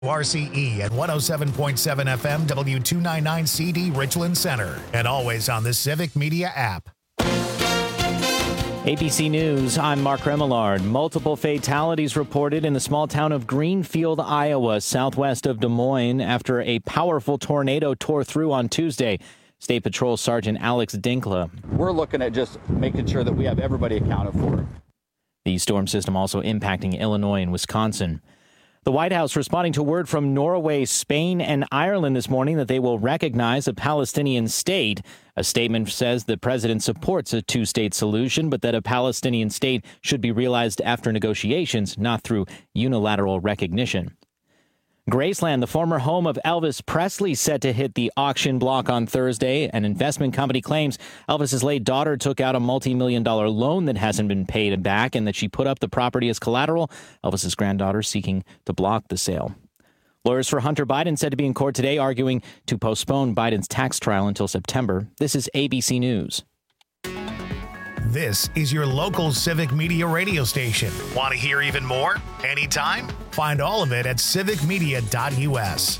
RCE at 107.7 FM W299 CD Richland Center, and always on the Civic Media app. ABC News, I'm Mark Remillard. Multiple fatalities reported in the small town of Greenfield, Iowa, southwest of Des Moines, after a powerful tornado tore through on Tuesday. State Patrol Sergeant Alex Dinkla. We're looking at just making sure that we have everybody accounted for. The storm system also impacting Illinois and Wisconsin. The White House responding to word from Norway, Spain, and Ireland this morning that they will recognize a Palestinian state. A statement says the president supports a two-state solution, but that a Palestinian state should be realized after negotiations, not through unilateral recognition. Graceland, the former home of Elvis Presley, set to hit the auction block on Thursday. An investment company claims Elvis's late daughter took out a multi-million-dollar loan that hasn't been paid back and that she put up the property as collateral. Elvis's granddaughter seeking to block the sale. Lawyers for Hunter Biden said to be in court today arguing to postpone Biden's tax trial until September. This is ABC News. This is your local Civic Media radio station. Want to hear even more? Anytime? Find all of it at civicmedia.us.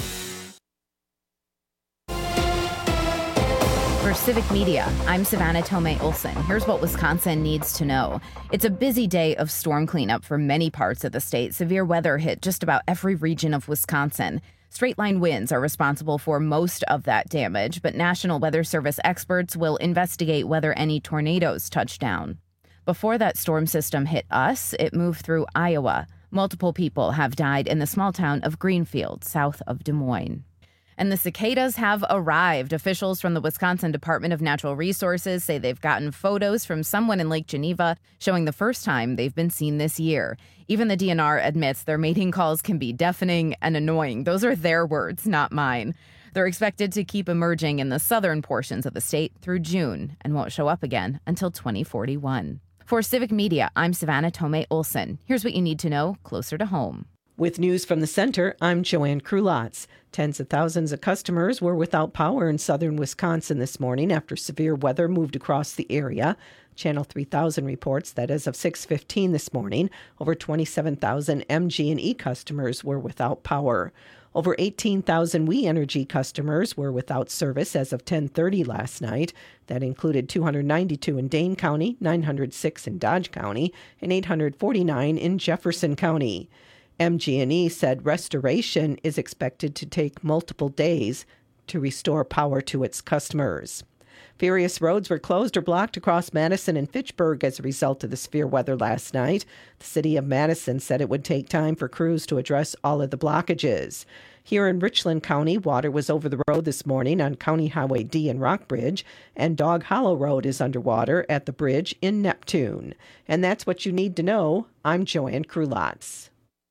For Civic Media, I'm Savannah Tomei Olson. Here's what Wisconsin needs to know. It's a busy day of storm cleanup for many parts of the state. Severe weather hit just about every region of Wisconsin. Straight-line winds are responsible for most of that damage, but National Weather Service experts will investigate whether any tornadoes touch down. Before that storm system hit us, it moved through Iowa. Multiple people have died in the small town of Greenfield, south of Des Moines. And the cicadas have arrived. Officials from the Wisconsin Department of Natural Resources say they've gotten photos from someone in Lake Geneva showing the first time they've been seen this year. Even the DNR admits their mating calls can be deafening and annoying. Those are their words, not mine. They're expected to keep emerging in the southern portions of the state through June and won't show up again until 2041. For Civic Media, I'm Savannah Tomei Olson. Here's what you need to know closer to home. With news from the center, I'm Joanne Krulotz. Tens of thousands of customers were without power in southern Wisconsin this morning after severe weather moved across the area. Channel 3000 reports that as of 6:15 this morning, over 27,000 MG&E customers were without power. Over 18,000 We Energy customers were without service as of 10:30 last night. That included 292 in Dane County, 906 in Dodge County, and 849 in Jefferson County. MG&E said restoration is expected to take multiple days to restore power to its customers. Various roads were closed or blocked across Madison and Fitchburg as a result of the severe weather last night. The city of Madison said it would take time for crews to address all of the blockages. Here in Richland County, water was over the road this morning on County Highway D in Rockbridge, and Dog Hollow Road is underwater at the bridge in Neptune. And that's what you need to know. I'm Joanne Krulotz.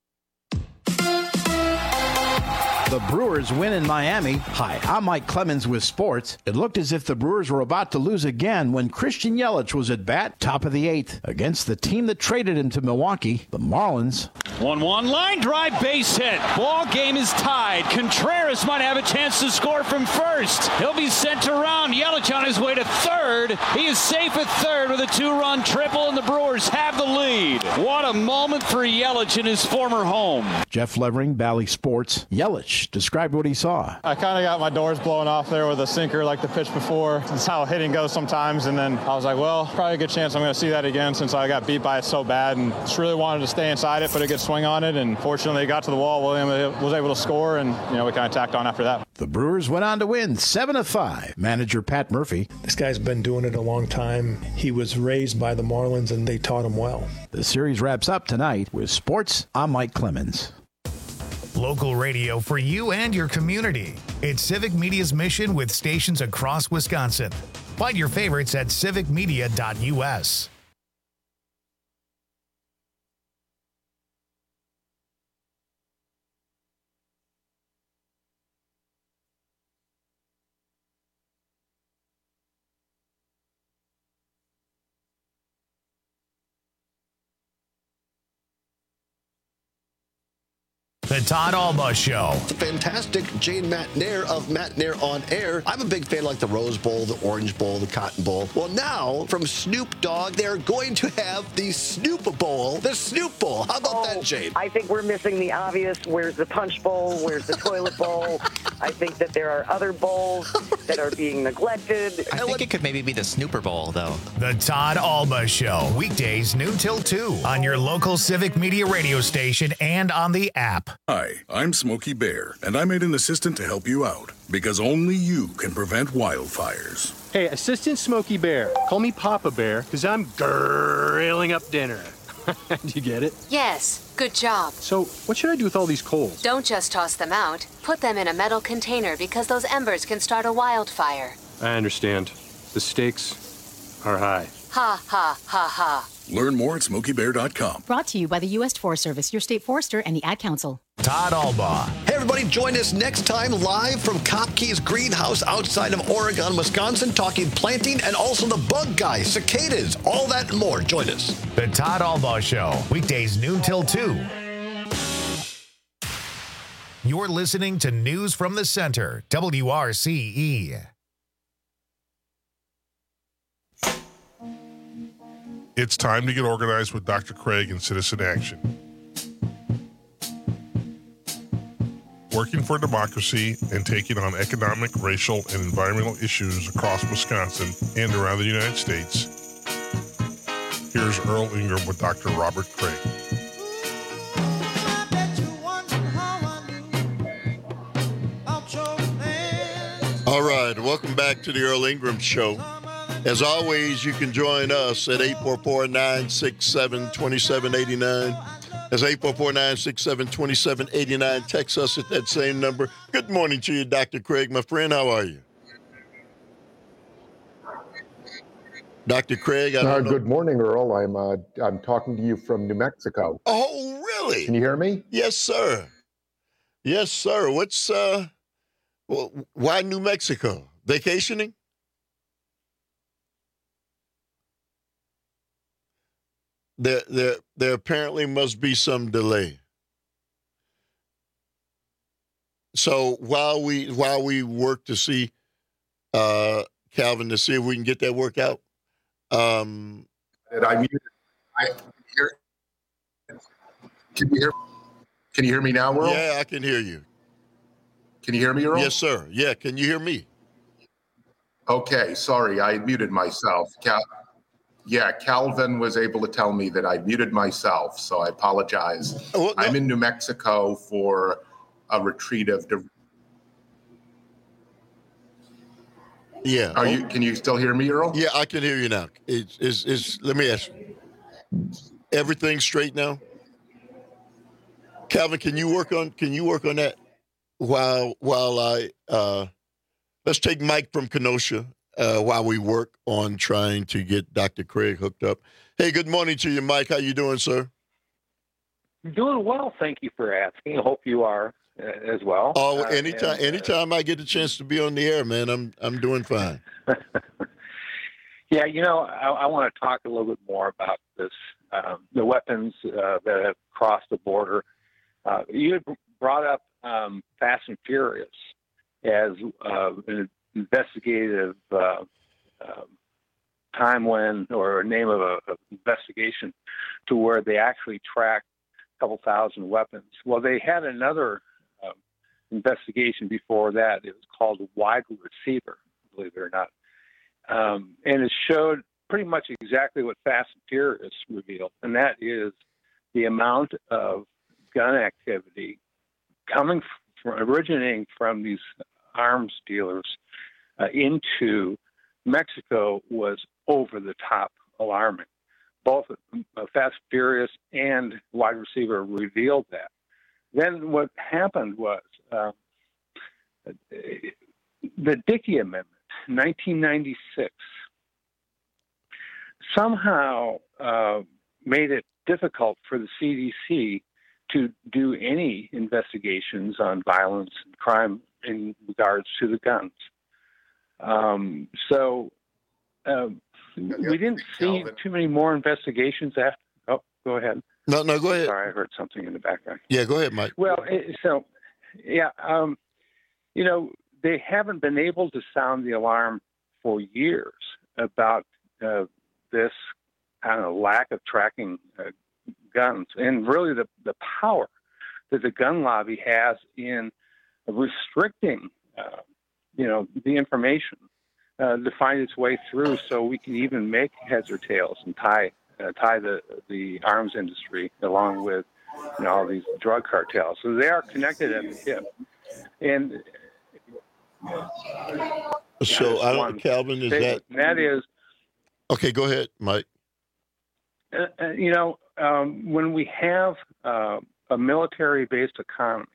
The Brewers win in Miami. Hi, I'm Mike Clemens with sports. It looked as if the Brewers were about to lose again when Christian Yelich was at bat, top of the eighth, against the team that traded him to Milwaukee, the Marlins. 1-1 line drive, base hit. Ball game is tied. Contreras might have a chance to score from first. He'll be sent around. Yelich on his way to third. He is safe at third with a two-run triple, and the Brewers have the lead. What a moment for Yelich in his former home. Jeff Levering, Bally Sports. Yelich described what he saw. I kind of got my doors blown off there with a sinker like the pitch before. That's how hitting goes sometimes. And then I was like, well, probably a good chance I'm going to see that again since I got beat by it so bad. And just really wanted to stay inside it, put a good swing on it. And fortunately, it got to the wall. William was able to score, and we kind of tacked on after that. The Brewers went on to win 7-5. Manager Pat Murphy. This guy's been doing it a long time. He was raised by the Marlins, and they taught him well. The series wraps up tonight with sports. I'm Mike Clemens. Local radio for you and your community. It's Civic Media's mission with stations across Wisconsin. Find your favorites at civicmedia.us. The Todd Alba Show. It's a fantastic Jane McNair of McNair on Air. I'm a big fan like the Rose Bowl, the Orange Bowl, the Cotton Bowl. Well, now from Snoop Dogg, they're going to have the Snoop Bowl, the Snoop Bowl. How about that, Jane? I think we're missing the obvious. Where's the Punch Bowl? Where's the Toilet Bowl? I think that there are other bowls that are being neglected. I think it could maybe be the Snooper Bowl, though. The Todd Alba Show. Weekdays noon till 2 on your local Civic Media radio station and on the app. Hi, I'm Smokey Bear, and I made an assistant to help you out because only you can prevent wildfires. Hey, Assistant Smokey Bear, call me Papa Bear because I'm grilling up dinner. Do you get it? Yes, good job. So, what should I do with all these coals? Don't just toss them out. Put them in a metal container because those embers can start a wildfire. I understand. The stakes are high. Ha, ha, ha, ha. Learn more at SmokeyBear.com. Brought to you by the U.S. Forest Service, your state forester, and the Ad Council. Todd Alba. Hey, everybody, join us next time live from Kopke's Greenhouse outside of Oregon, Wisconsin, talking planting and also the bug guy, cicadas, all that and more. Join us. The Todd Alba Show. Weekdays noon till 2. You're listening to News from the Center, WRCE. It's time to get organized with Dr. Craig and Citizen Action. Working for democracy and taking on economic, racial, and environmental issues across Wisconsin and around the United States. Here's Earl Ingram with Dr. Robert Craig. All right, welcome back to the Earl Ingram Show. As always, you can join us at 844-967-2789. That's 844-967-2789. Text us at that same number. Good morning to you, Dr. Craig, my friend. How are you? Dr. Craig, Good morning, Earl. I'm talking to you from New Mexico. Oh, really? Can you hear me? Yes, sir. Yes, sir. What's why New Mexico? Vacationing? There apparently must be some delay. So while we work to see Calvin, to see if we can get that work out. Can you hear me now, Earl? Yeah, I can hear you. Can you hear me, Earl? Yes, sir. Yeah, can you hear me? Okay, sorry, I muted myself. Calvin was able to tell me that I muted myself, so I apologize. Well, no. I'm in New Mexico for a retreat of. Yeah. Can you still hear me, Earl? Yeah, I can hear you now. Let me ask you. Everything straight now? Calvin, can you work on that while I let's take Mike from Kenosha while we work on trying to get Dr. Craig hooked up. Hey, good morning to you, Mike. How you doing, sir? Doing well, thank you for asking. I hope you are as well. Oh, anytime I get the chance to be on the air, man, I'm doing fine. Yeah, I want to talk a little bit more about this, the weapons that have crossed the border. You had brought up Fast and Furious as an investigative time when, or a name of a investigation to where they actually tracked a couple thousand weapons. Well, they had another investigation before that. It was called Wide Receiver, believe it or not. And it showed pretty much exactly what Fast and Furious revealed, and that is the amount of gun activity originating from these arms dealers into Mexico was over the top alarming. Both Fast and Furious and Wide Receiver revealed that. Then what happened was the Dickey Amendment, 1996, somehow made it difficult for the CDC to do any investigations on violence and crime in regards to the guns. We didn't see too many more investigations after. Oh, go ahead. No, go ahead. Sorry, I heard something in the background. Yeah, go ahead, Mike. Well, they haven't been able to sound the alarm for years about this kind of lack of tracking guns, and really the power that the gun lobby has in restricting, the information to find its way through, so we can even make heads or tails and tie the arms industry along with all these drug cartels. So they are connected at the hip. And so Calvin, is that? That is. Okay, go ahead, Mike. When we have a military-based economy,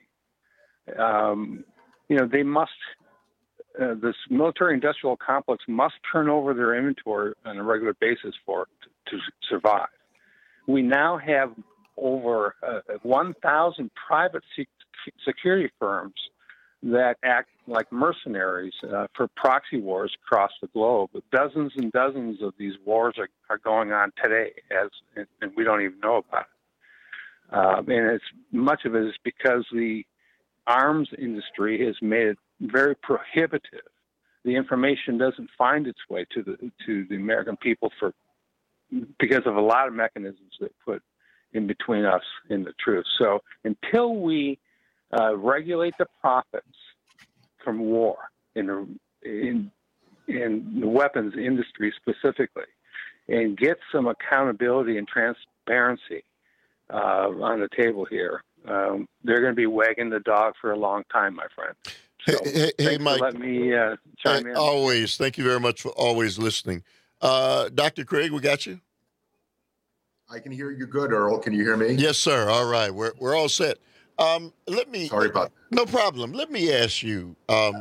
they must. This military-industrial complex must turn over their inventory on a regular basis for it to survive. We now have over 1,000 private security firms that act like mercenaries for proxy wars across the globe. Dozens and dozens of these wars are going on today, and we don't even know about it. And much of it is because the arms industry has made it very prohibitive. The information doesn't find its way to the American people because of a lot of mechanisms that put in between us and the truth. So until we regulate the profits from war in the weapons industry specifically, and get some accountability and transparency on the table here, they're going to be wagging the dog for a long time, my friend. So, hey Mike. Let me chime in. Always. Thank you very much for always listening. Dr. Craig, we got you? I can hear you good, Earl. Can you hear me? Yes, sir. All right. We're all set. Sorry about that. No problem. Let me ask you,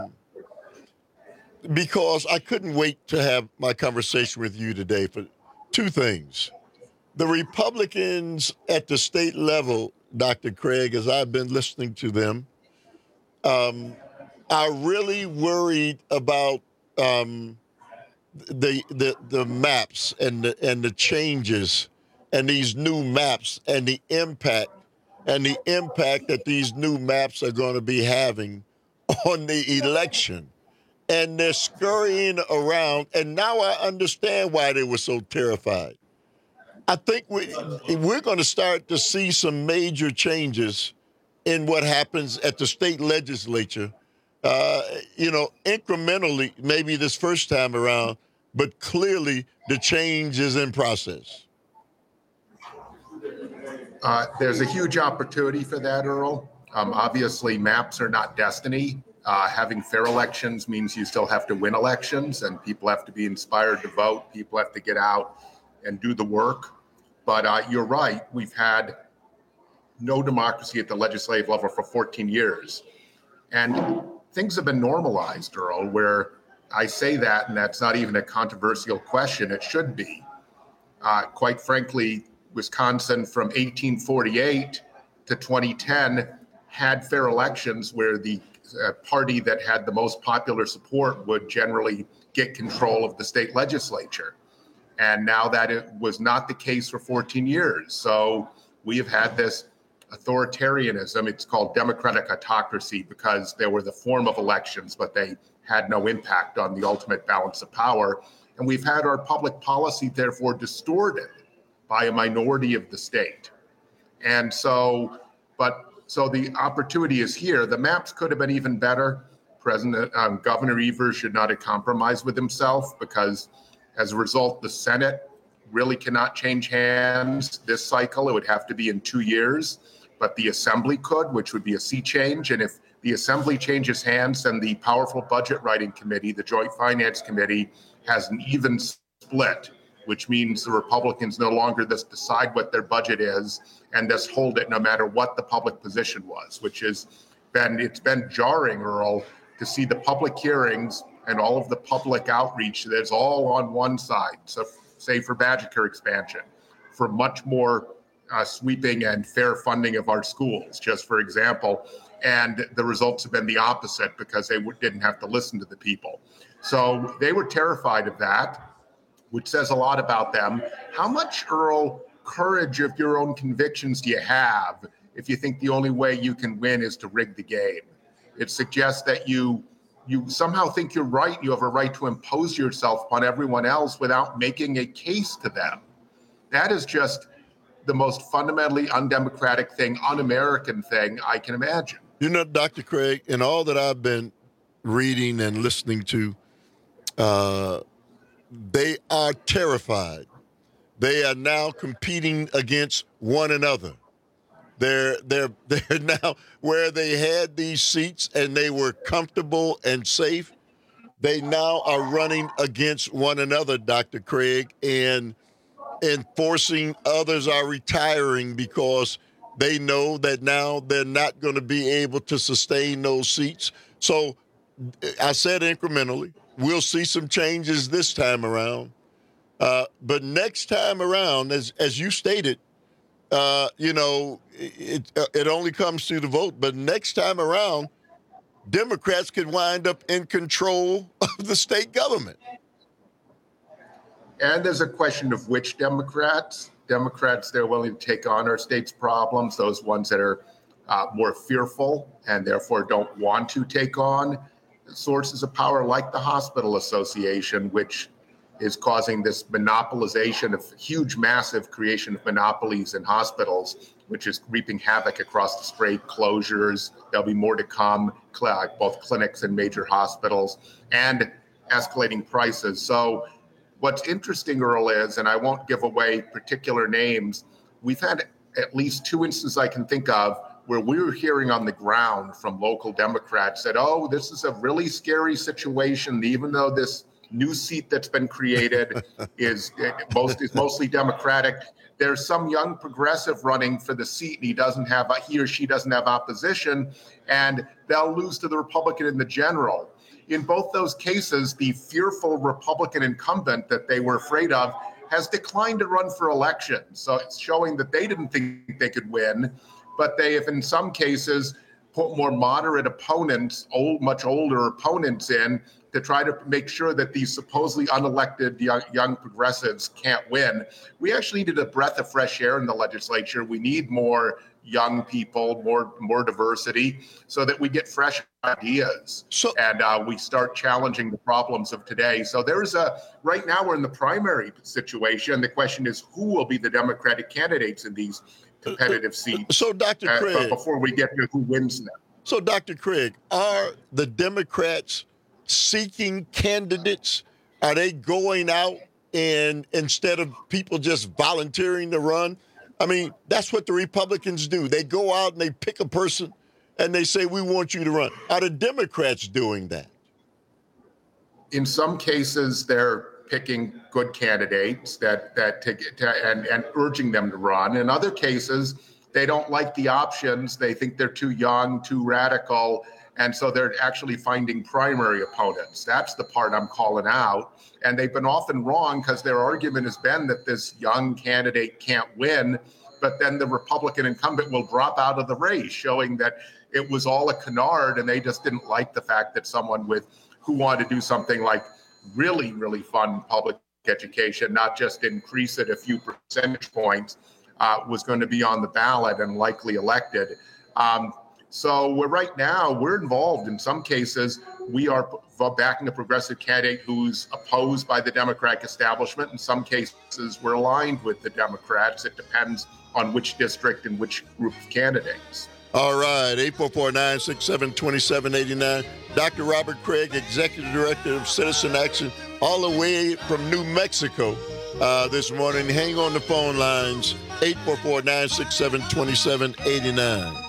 because I couldn't wait to have my conversation with you today for two things. The Republicans at the state level, Dr. Craig, as I've been listening to them, are really worried about the maps and the changes and these new maps and the impact that these new maps are going to be having on the election. And they're scurrying around, and now I understand why they were so terrified. I think we're going to start to see some major changes in what happens at the state legislature, incrementally, maybe this first time around, but clearly the change is in process. There's a huge opportunity for that, Earl. Obviously, maps are not destiny. Having fair elections means you still have to win elections, and people have to be inspired to vote. People have to get out and do the work. But you're right. We've had no democracy at the legislative level for 14 years. And things have been normalized, Earl, where I say that, and that's not even a controversial question. It should be. Quite frankly, Wisconsin from 1848 to 2010 had fair elections where the party that had the most popular support would generally get control of the state legislature. And now that it was not the case for 14 years. So we have had this authoritarianism. It's called democratic autocracy because they were the form of elections, but they had no impact on the ultimate balance of power. And we've had our public policy, therefore, distorted by a minority of the state. And so the opportunity is here. The maps could have been even better. Governor Evers should not have compromised with himself because as a result, the Senate really cannot change hands this cycle. It would have to be in 2 years, but the Assembly could, which would be a sea change. And if the Assembly changes hands, then the powerful budget writing committee, the Joint Finance Committee, has an even split, which means the Republicans no longer just decide what their budget is and just hold it no matter what the public position was, it's been jarring, Earl, to see the public hearings and all of the public outreach that's all on one side. So say for Badger Care expansion, for much more sweeping and fair funding of our schools, just for example. And the results have been the opposite because they didn't have to listen to the people. So they were terrified of that, which says a lot about them. How much, Earl, courage of your own convictions do you have if you think the only way you can win is to rig the game? It suggests that you somehow think you're right. You have a right to impose yourself upon everyone else without making a case to them. That is just the most fundamentally undemocratic thing, un-American thing I can imagine. You know, Dr. Craig, in all that I've been reading and listening to, they are terrified. They are now competing against one another. They're now where they had these seats and they were comfortable and safe. They now are running against one another, Dr. Craig, and forcing others are retiring because they know that now they're not going to be able to sustain those seats. So I said incrementally, we'll see some changes this time around. But next time around, as you stated, it only comes to the vote. But next time around, Democrats could wind up in control of the state government. And there's a question of which Democrats. Democrats, they're willing to take on our state's problems, those ones that are more fearful and therefore don't want to take on sources of power like the Hospital Association, which is causing this monopolization of huge, massive creation of monopolies in hospitals, which is reaping havoc across the state, closures. There'll be more to come, both clinics and major hospitals, and escalating prices. So what's interesting, Earl, is, and I won't give away particular names, we've had at least two instances I can think of where we were hearing on the ground from local Democrats that, oh, this is a really scary situation, even though this new seat that's been created is mostly Democratic. There's some young progressive running for the seat, and he or she doesn't have opposition, and they'll lose to the Republican in the general. In both those cases, the fearful Republican incumbent that they were afraid of has declined to run for election. So it's showing that they didn't think they could win, but they have in some cases put more moderate opponents, much older opponents in to try to make sure that these supposedly unelected young progressives can't win. We actually needed a breath of fresh air in the legislature. We need more young people, more diversity, so that we get fresh ideas and we start challenging the problems of today. So right now we're in the primary situation. The question is, who will be the Democratic candidates in these competitive seats? So, Dr. Craig, but before we get to who wins them. So, Dr. Craig, are the Democrats seeking candidates? Are they going out and instead of people just volunteering to run? I mean, that's what the Republicans do. They go out and they pick a person and they say, we want you to run. Are the Democrats doing that? In some cases, they're picking good candidates and urging them to run. In other cases, they don't like the options. They think they're too young, too radical, and so they're actually finding primary opponents. That's the part I'm calling out. And they've been often wrong because their argument has been that this young candidate can't win, but then the Republican incumbent will drop out of the race, showing that it was all a canard and they just didn't like the fact that someone who wanted to do something like really, really fund public education, not just increase it a few percentage points, was going to be on the ballot and likely elected. So we're involved in some cases. We are backing a progressive candidate who's opposed by the Democratic establishment. In some cases, we're aligned with the Democrats. It depends on which district and which group of candidates. All right, 844-967-2789. Dr. Robert Craig, Executive Director of Citizen Action, all the way from New Mexico this morning. Hang on the phone lines, 844-967-2789.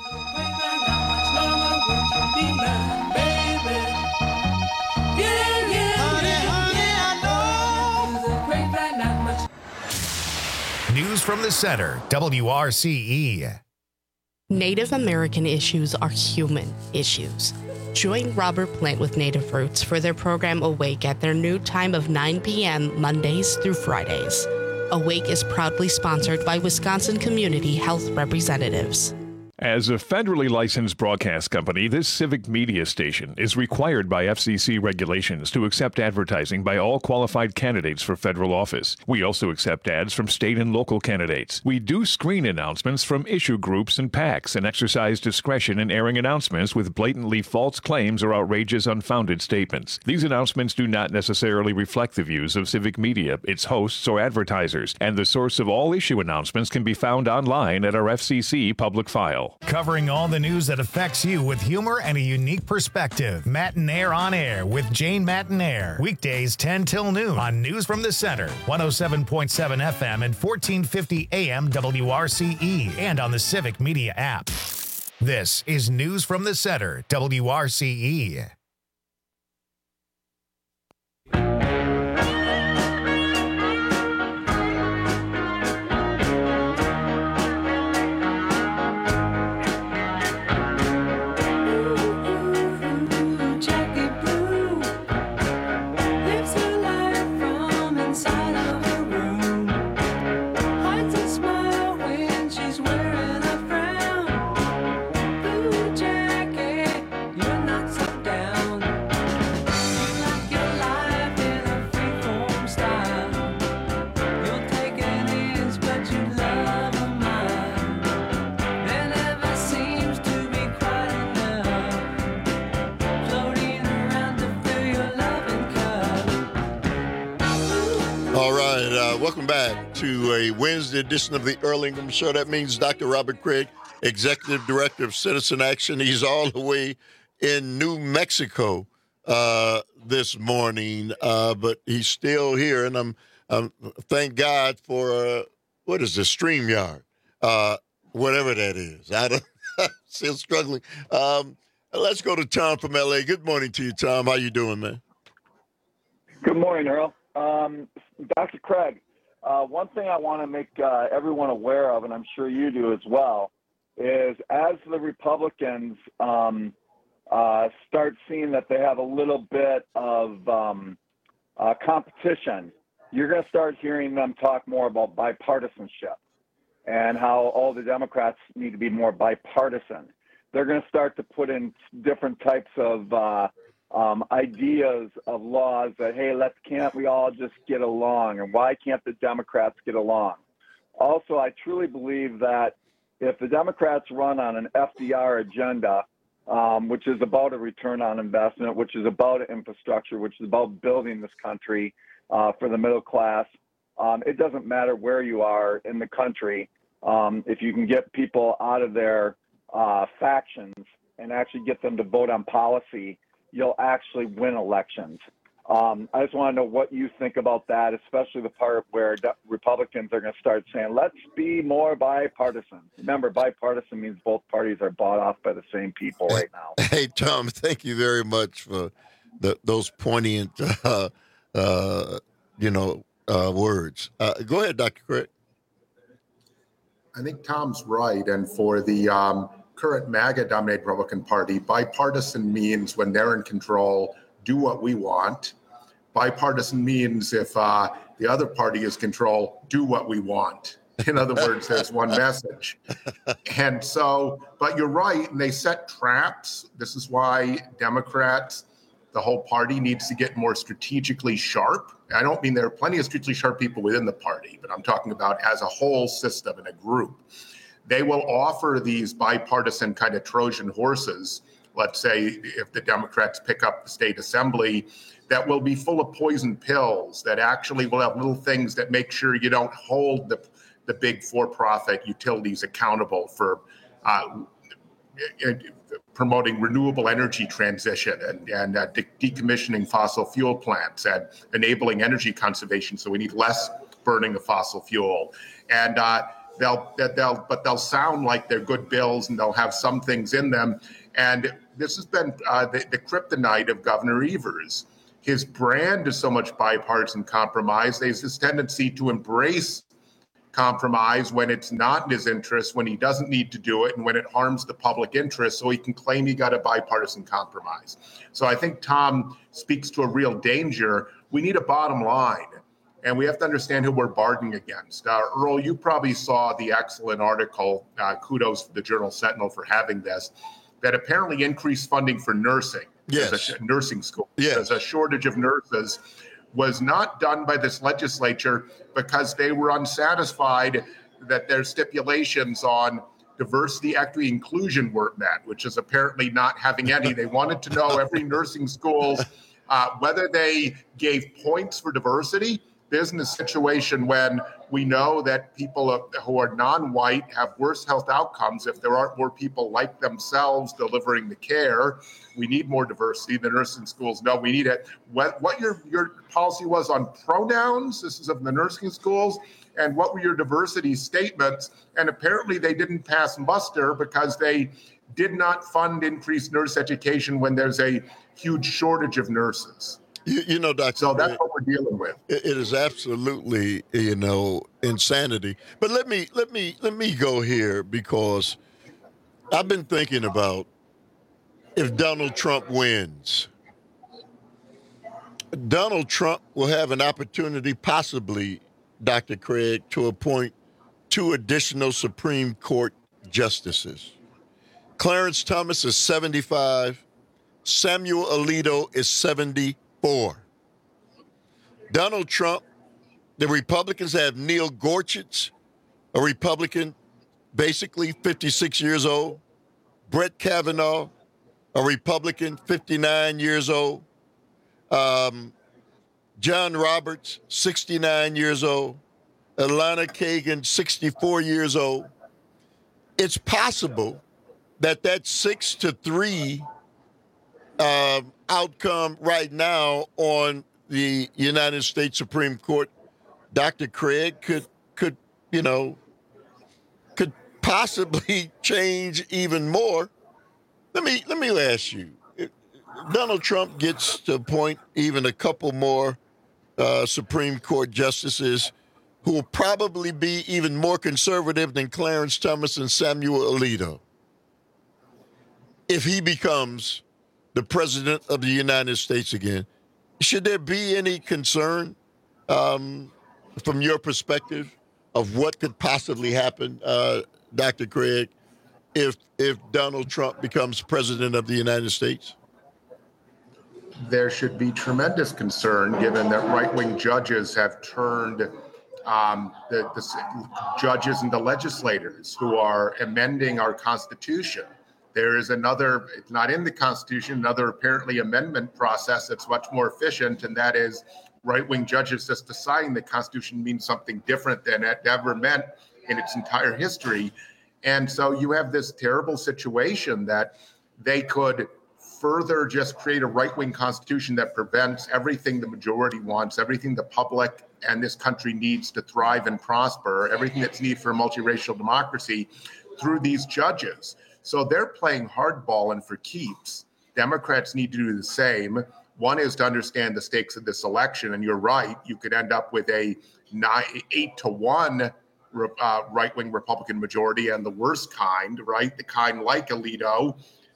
News from the center, WRCE. Native American issues are human issues. Join Robert Plant with Native Roots for their program Awake at their new time of 9 p.m. Mondays through Fridays. Awake is proudly sponsored by Wisconsin Community Health Representatives. As a federally licensed broadcast company, this civic media station is required by FCC regulations to accept advertising by all qualified candidates for federal office. We also accept ads from state and local candidates. We do screen announcements from issue groups and PACs and exercise discretion in airing announcements with blatantly false claims or outrageous, unfounded statements. These announcements do not necessarily reflect the views of civic media, its hosts, or advertisers, and the source of all issue announcements can be found online at our FCC public file. Covering all the news that affects you with humor and a unique perspective. Matt and Air on Air with Jane Matt and Air. Weekdays 10 till noon on News from the Center, 107.7 FM and 1450 AM WRCE, and on the Civic Media app. This is News from the Center, WRCE. Welcome back to a Wednesday edition of the Earl Ingram Show. That means Dr. Robert Craig, Executive Director of Citizen Action. He's all the way in New Mexico this morning, but he's still here. And I'm thank God for, what is this, StreamYard, whatever that is. I don't, still struggling. Let's go to Tom from L.A. Good morning to you, Tom. How you doing, man? Good morning, Earl. Dr. Craig, one thing I want to make everyone aware of, and I'm sure you do as well, is as the Republicans start seeing that they have a little bit of competition, you're going to start hearing them talk more about bipartisanship and how all the Democrats need to be more bipartisan. They're going to start to put in different types of ideas of laws that, hey, can't we all just get along? And why can't the Democrats get along? Also, I truly believe that if the Democrats run on an FDR agenda, which is about a return on investment, which is about infrastructure, which is about building this country for the middle class, it doesn't matter where you are in the country. If you can get people out of their factions and actually get them to vote on policy, you'll actually win elections. I just want to know what you think about that, especially the part where Republicans are going to start saying, let's be more bipartisan. Remember, bipartisan means both parties are bought off by the same people right now. Hey, Tom, thank you very much for those poignant, words. Go ahead, Dr. Craig. I think Tom's right. And for the current MAGA-dominated Republican Party, bipartisan means when they're in control, do what we want. Bipartisan means if the other party is control, do what we want. In other words, there's one message. And so, but you're right, and they set traps. This is why Democrats, the whole party, needs to get more strategically sharp. I don't mean there are plenty of strategically sharp people within the party, but I'm talking about as a whole system and a group. They will offer these bipartisan kind of Trojan horses, let's say if the Democrats pick up the state assembly, that will be full of poison pills, that actually will have little things that make sure you don't hold the big for-profit utilities accountable for promoting renewable energy transition and decommissioning fossil fuel plants and enabling energy conservation. So we need less burning of fossil fuel. And they'll sound like they're good bills, and they'll have some things in them. And this has been the kryptonite of Governor Evers. His brand is so much bipartisan compromise. There's this tendency to embrace compromise when it's not in his interest, when he doesn't need to do it, and when it harms the public interest, so he can claim he got a bipartisan compromise. So I think Tom speaks to a real danger. We need a bottom line. And we have to understand who we're bargaining against. Earl, you probably saw the excellent article, kudos to the Journal Sentinel for having this, that apparently increased funding for nursing, nursing school, because a shortage of nurses was not done by this legislature because they were unsatisfied that their stipulations on diversity, equity, inclusion weren't met, which is apparently not having any. They wanted to know every nursing school, whether they gave points for diversity. There's in a situation when we know that people who are non-white have worse health outcomes if there aren't more people like themselves delivering the care. We need more diversity. The nursing schools know we need it. What your policy was on pronouns, this is of the nursing schools, and what were your diversity statements? And apparently they didn't pass muster because they did not fund increased nurse education when there's a huge shortage of nurses. You know, Dr. So that's what we're dealing with. It is absolutely, insanity. But let me go here, because I've been thinking about if Donald Trump wins. Donald Trump will have an opportunity, possibly, Dr. Craig, to appoint 2 additional Supreme Court justices. Clarence Thomas is 75. Samuel Alito is 74. Donald Trump, the Republicans have Neil Gorsuch, a Republican, basically 56 years old. Brett Kavanaugh, a Republican, 59 years old. John Roberts, 69 years old. Elena Kagan, 64 years old. It's possible that 6-3 outcome right now on the United States Supreme Court, Dr. Craig, could possibly change even more. Let me ask you, if Donald Trump gets to appoint even a couple more Supreme Court justices who will probably be even more conservative than Clarence Thomas and Samuel Alito. If he becomes the president of the United States again, should there be any concern from your perspective of what could possibly happen, Dr. Craig, if Donald Trump becomes president of the United States? There should be tremendous concern, given that right-wing judges have turned the judges into legislators who are amending our Constitution. There is another, it's not in the Constitution, another apparently amendment process that's much more efficient, and that is right-wing judges just deciding the Constitution means something different than it ever meant in its entire history. And so you have this terrible situation that they could further just create a right-wing constitution that prevents everything the majority wants, everything the public and this country needs to thrive and prosper, everything that's needed for a multiracial democracy through these judges. So they're playing hardball and for keeps. Democrats need to do the same. One is to understand the stakes of this election. And you're right, you could end up with a 8-1 right-wing Republican majority, and the worst kind, right? The kind like Alito,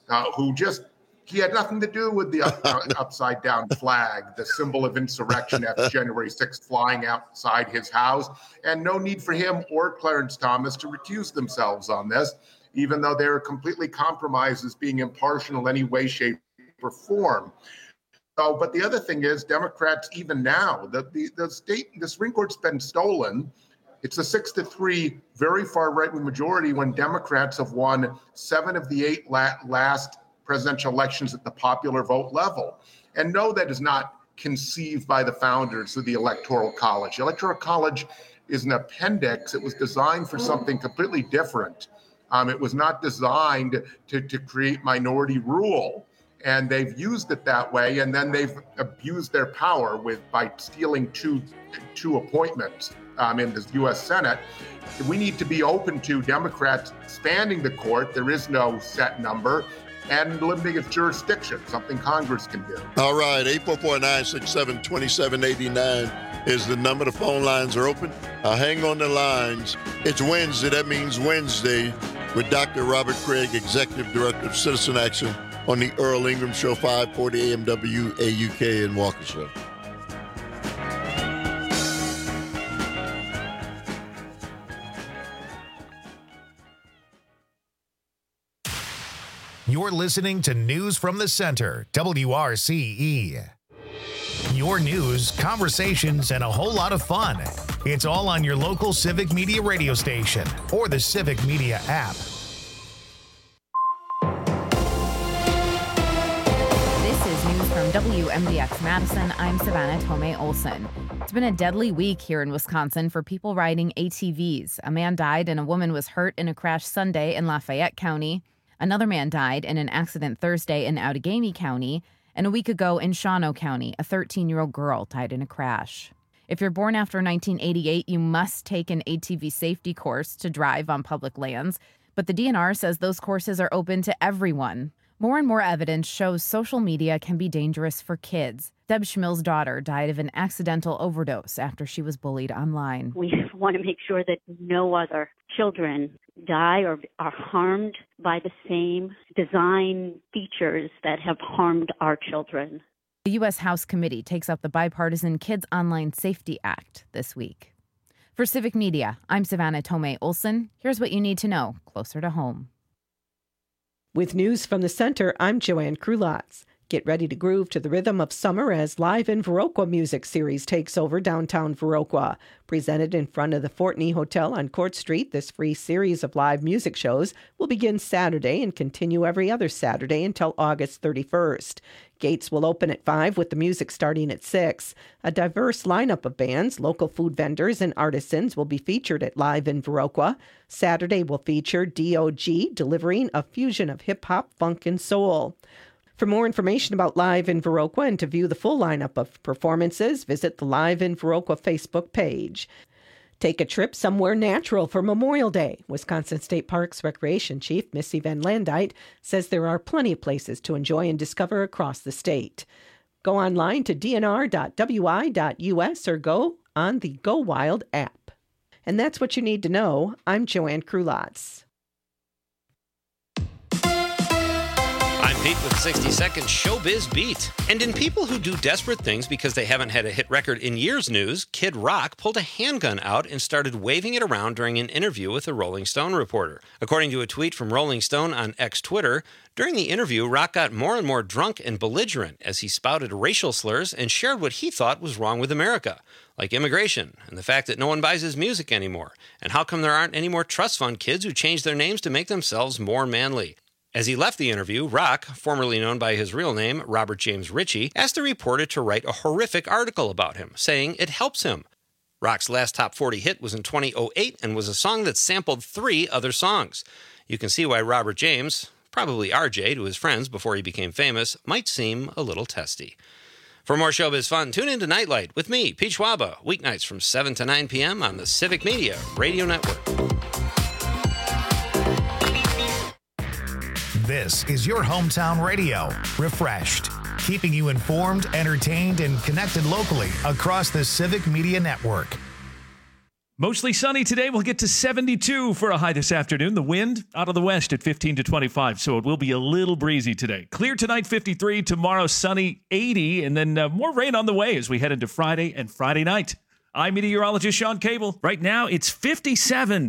he had nothing to do with the upside down flag, the symbol of insurrection after January 6th flying outside his house. And no need for him or Clarence Thomas to recuse themselves on this, even though they're completely compromised as being impartial in any way, shape, or form. So, but the other thing is, Democrats, even now, the Supreme Court's been stolen. It's a 6-3 very far right-wing majority when Democrats have won 7 of the 8 last presidential elections at the popular vote level. And no, that is not conceived by the founders of the Electoral College. The Electoral College is an appendix. It was designed for something completely different. It was not designed to create minority rule. And they've used it that way, and then they've abused their power by stealing two appointments in the U.S. Senate. We need to be open to Democrats expanding the court. There is no set number. And limiting its jurisdiction, something Congress can do. All right, 844-967-2789 is the number. The phone lines are open. Hang on the lines. It's Wednesday. That means Wednesday with Dr. Robert Craig, Executive Director of Citizen Action on the Earl Ingram Show, 540 AM WAUK in Waukesha. You're listening to News from the Center, WRCE. Your news, conversations, and a whole lot of fun. It's all on your local Civic Media radio station or the Civic Media app. This is news from WMDX Madison. I'm Savannah Tomei Olson. It's been a deadly week here in Wisconsin for people riding ATVs. A man died and a woman was hurt in a crash Sunday in Lafayette County. Another man died in an accident Thursday in Outagamie County. And a week ago in Shawano County, a 13-year-old girl died in a crash. If you're born after 1988, you must take an ATV safety course to drive on public lands. But the DNR says those courses are open to everyone. More and more evidence shows social media can be dangerous for kids. Deb Schmill's daughter died of an accidental overdose after she was bullied online. We want to make sure that no other children die or are harmed by the same design features that have harmed our children. The U.S. House Committee takes up the bipartisan Kids Online Safety Act this week. For Civic Media, I'm Savannah Tomei Olson. Here's what you need to know closer to home. With news from the center, I'm Joanne Krulotz. Get ready to groove to the rhythm of summer as Live in Viroqua music series takes over downtown Viroqua. Presented in front of the Fortney Hotel on Court Street, this free series of live music shows will begin Saturday and continue every other Saturday until August 31st. Gates will open at 5 with the music starting at 6. A diverse lineup of bands, local food vendors, and artisans will be featured at Live in Viroqua. Saturday will feature DOG delivering a fusion of hip-hop, funk, and soul. For more information about Live in Viroqua and to view the full lineup of performances, visit the Live in Viroqua Facebook page. Take a trip somewhere natural for Memorial Day. Wisconsin State Parks Recreation Chief Missy Van Landite says there are plenty of places to enjoy and discover across the state. Go online to dnr.wi.us or go on the Go Wild app. And that's what you need to know. I'm Joanne Krulotz. I'm Pete with 60 Second Showbiz Beat. And in people who do desperate things because they haven't had a hit record in years news, Kid Rock pulled a handgun out and started waving it around during an interview with a Rolling Stone reporter. According to a tweet from Rolling Stone on X-Twitter, during the interview, Rock got more and more drunk and belligerent as he spouted racial slurs and shared what he thought was wrong with America, like immigration and the fact that no one buys his music anymore, and how come there aren't any more trust fund kids who change their names to make themselves more manly. As he left the interview, Rock, formerly known by his real name, Robert James Ritchie, asked the reporter to write a horrific article about him, saying it helps him. Rock's last top 40 hit was in 2008 and was a song that sampled 3 other songs. You can see why Robert James, probably RJ to his friends before he became famous, might seem a little testy. For more showbiz fun, tune in to Nightlight with me, Pete Schwaba, weeknights from 7 to 9 p.m. on the Civic Media Radio Network. This is your hometown radio, Refreshed, keeping you informed, entertained, and connected locally across the Civic Media Network. Mostly sunny today. We'll get to 72 for a high this afternoon. The wind out of the west at 15 to 25, so it will be a little breezy today. Clear tonight, 53. Tomorrow, sunny, 80. And then more rain on the way as we head into Friday and Friday night. I'm meteorologist Sean Cable. Right now, it's 57.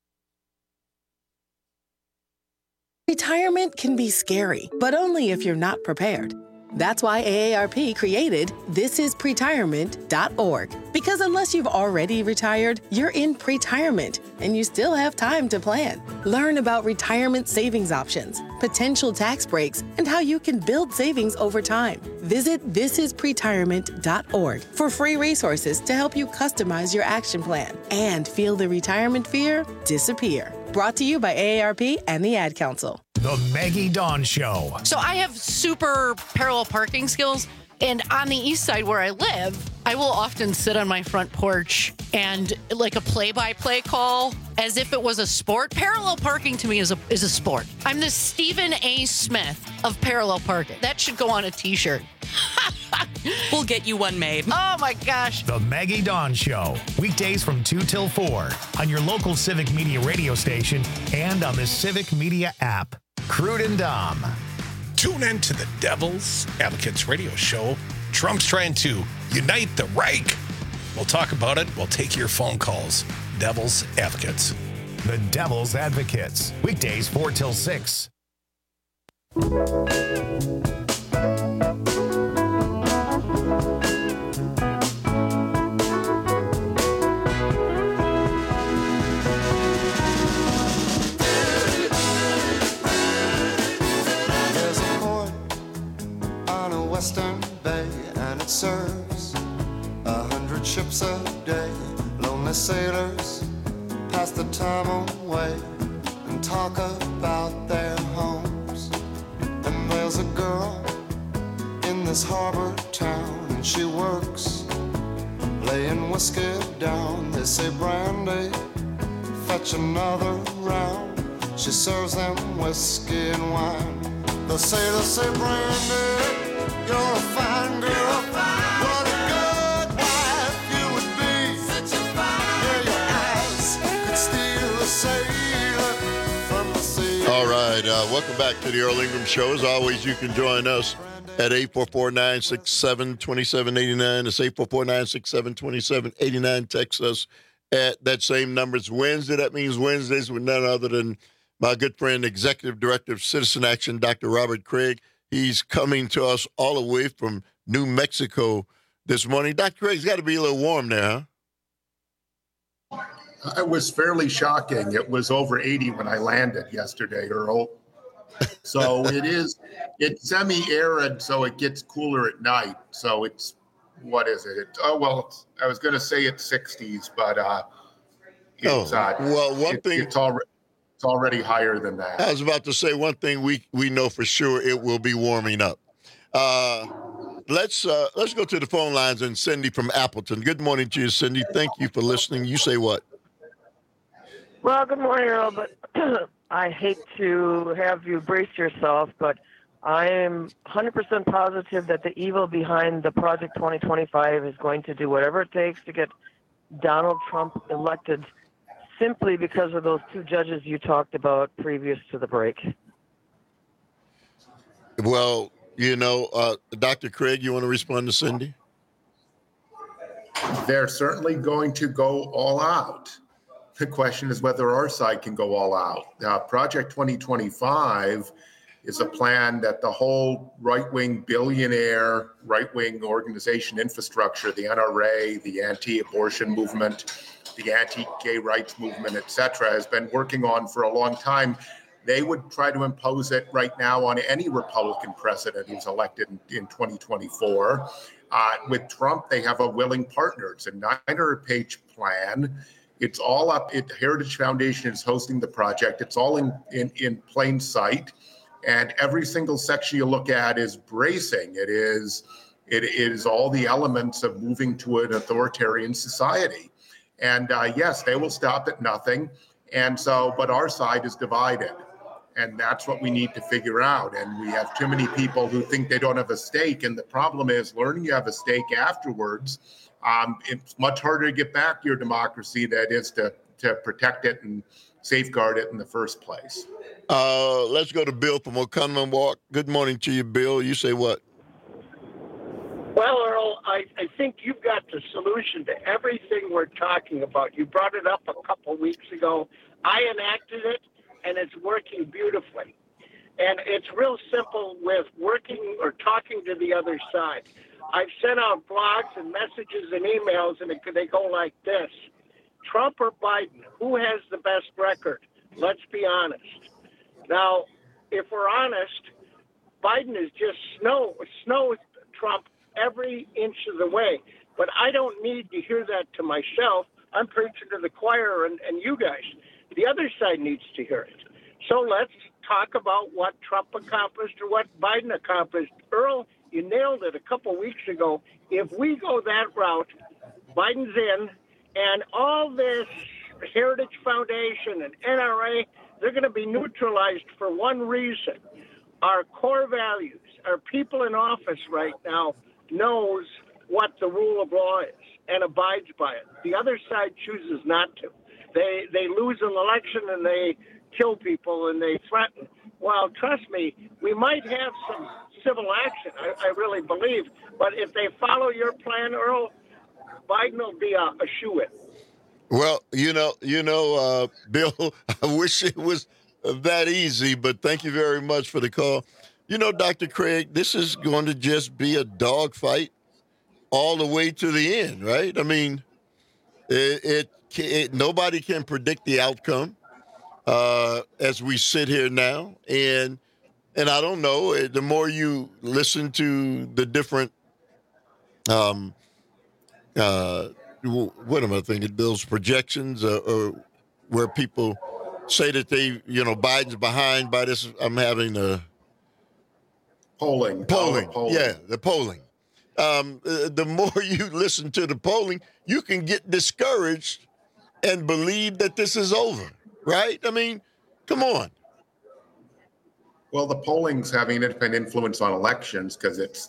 Retirement can be scary, but only if you're not prepared. That's why AARP created thisispretirement.org. Because unless you've already retired, you're in pretirement, and you still have time to plan. Learn about retirement savings options, potential tax breaks, and how you can build savings over time. Visit thisispretirement.org for free resources to help you customize your action plan and feel the retirement fear disappear. Brought to you by AARP and the Ad Council. The Maggie Dawn Show. So I have super parallel parking skills. And on the east side where I live, I will often sit on my front porch and like a play-by-play call as if it was a sport. Parallel parking to me is a sport. I'm the Stephen A. Smith of parallel parking. That should go on a T-shirt. We'll get you one made. Oh, my gosh. The Maggie Dawn Show. Weekdays from 2 till 4 on your local Civic Media radio station and on the Civic Media app. Crude and Dom. Tune in to the Devil's Advocates radio show. Trump's trying to unite the Reich. We'll talk about it. We'll take your phone calls. Devil's Advocates. The Devil's Advocates. Weekdays 4 till 6. There's a port on a western bay, and it serves 100 ships a day. Lonely sailors pass the time away and talk about their homes. And there's a girl in this harbor town, and she works laying whiskey down. They say, Brandy, fetch another round. She serves them whiskey and wine. The sailors say, Brandy, you're a fine girl. What a good wife you would be. Such a fine girl. Your eyes could steal a sailor from the sea. All right, welcome back to the Earl Ingram Show. As always, you can join us at 844-967-2789. It's 844-967-2789. Text us at that same number. It's Wednesday. That means Wednesdays with none other than my good friend, Executive Director of Citizen Action, Dr. Robert Craig. He's coming to us all the way from New Mexico this morning. Dr. Craig, it's got to be a little warm there, huh? It was fairly shocking. It was over 80 when I landed yesterday, Earl. So it's semi-arid, so it gets cooler at night. So it's, what is it? I was going to say it's 60s, but it's already higher than that. I was about to say one thing we know for sure, it will be warming up. Let's go to the phone lines and Cindy from Appleton. Good morning to you, Cindy. Thank you for listening. You say what? Well, good morning, Earl, but I hate to have you brace yourself, but I am 100% positive that the evil behind the Project 2025 is going to do whatever it takes to get Donald Trump elected, simply because of those two judges you talked about previous to the break. Well, Dr. Craig, you want to respond to Cindy? They're certainly going to go all out. The question is whether our side can go all out. Project 2025 is a plan that the whole right-wing billionaire, right-wing organization infrastructure, the NRA, the anti-abortion movement, the anti-gay rights movement, et cetera, has been working on for a long time. They would try to impose it right now on any Republican president who's elected in 2024. With Trump, they have a willing partner. It's a 900-page plan. It's all up. Heritage Foundation is hosting the project. It's all in plain sight. And every single section you look at is bracing. It is all the elements of moving to an authoritarian society. And yes, they will stop at nothing. And so, but our side is divided. And that's what we need to figure out. And we have too many people who think they don't have a stake. And the problem is learning you have a stake afterwards. It's much harder to get back your democracy than it is to protect it and safeguard it in the first place. Let's go to Bill from Oconomowoc. Good morning to you, Bill. You say what? Well, Earl, I think you've got the solution to everything we're talking about. You brought it up a couple weeks ago. I enacted it, and it's working beautifully. And it's real simple with working or talking to the other side. I've sent out blogs and messages and emails, and they go like this. Trump or Biden, who has the best record? Let's be honest. Now, if we're honest, Biden is just snow Trump every inch of the way. But I don't need to hear that to myself. I'm preaching to the choir and you guys. The other side needs to hear it. So let's talk about what Trump accomplished or what Biden accomplished. Earl, you nailed it a couple weeks ago. If we go that route, Biden's in, and all this Heritage Foundation and NRA, they're going to be neutralized for one reason. Our core values, our people in office right now knows what the rule of law is and abides by it. The other side chooses not to. They lose an election and they kill people and they threaten. Well, trust me, we might have some civil action, I really believe. But if they follow your plan, Earl, Biden will be a shoo-in. Well, Bill, I wish it was that easy, but thank you very much for the call. Dr. Craig, this is going to just be a dogfight all the way to the end, right? I mean, nobody can predict the outcome as we sit here now, and I don't know. The more you listen to the different, what am I thinking? Those projections, or where people say that Biden's behind by this. I'm having a polling. Yeah, the polling. The more you listen to the polling, you can get discouraged and believe that this is over, right? I mean, come on. Well, the polling's having an influence on elections because it's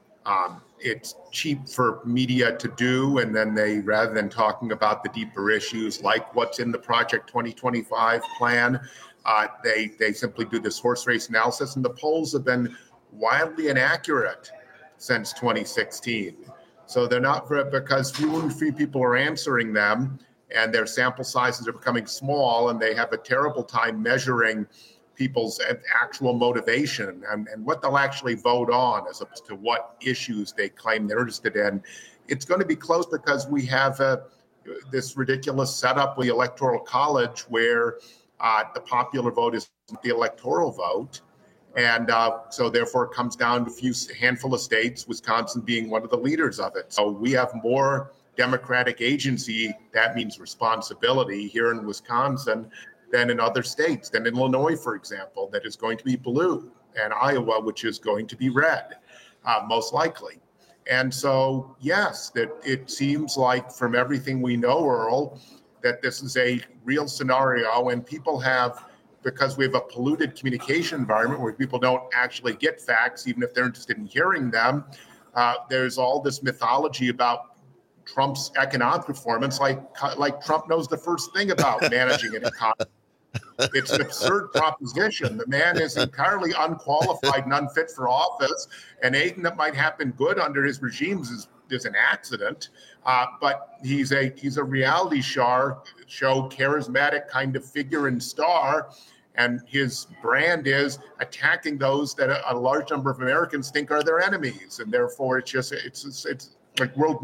cheap for media to do, and then they, rather than talking about the deeper issues like what's in the Project 2025 plan, they simply do this horse race analysis, and the polls have been wildly inaccurate since 2016. So they're not, because few and few people are answering them, and their sample sizes are becoming small, and they have a terrible time measuring people's actual motivation and what they'll actually vote on as opposed to what issues they claim they're interested in. It's going to be close because we have this ridiculous setup with the Electoral College where the popular vote is the electoral vote. And so therefore it comes down to a handful of states, Wisconsin being one of the leaders of it. So we have more Democratic agency, that means responsibility here in Wisconsin, than in other states, than in Illinois, for example, that is going to be blue, and Iowa, which is going to be red, most likely. And so, yes, that it seems like from everything we know, Earl, that this is a real scenario, and people have, because we have a polluted communication environment where people don't actually get facts, even if they're interested in hearing them, there's all this mythology about Trump's economic performance, like Trump knows the first thing about managing an economy. It's an absurd proposition. The man is entirely unqualified and unfit for office, and anything that might happen good under his regimes is an accident. But he's a reality show charismatic kind of figure and star, and his brand is attacking those that a large number of Americans think are their enemies, and therefore it's like World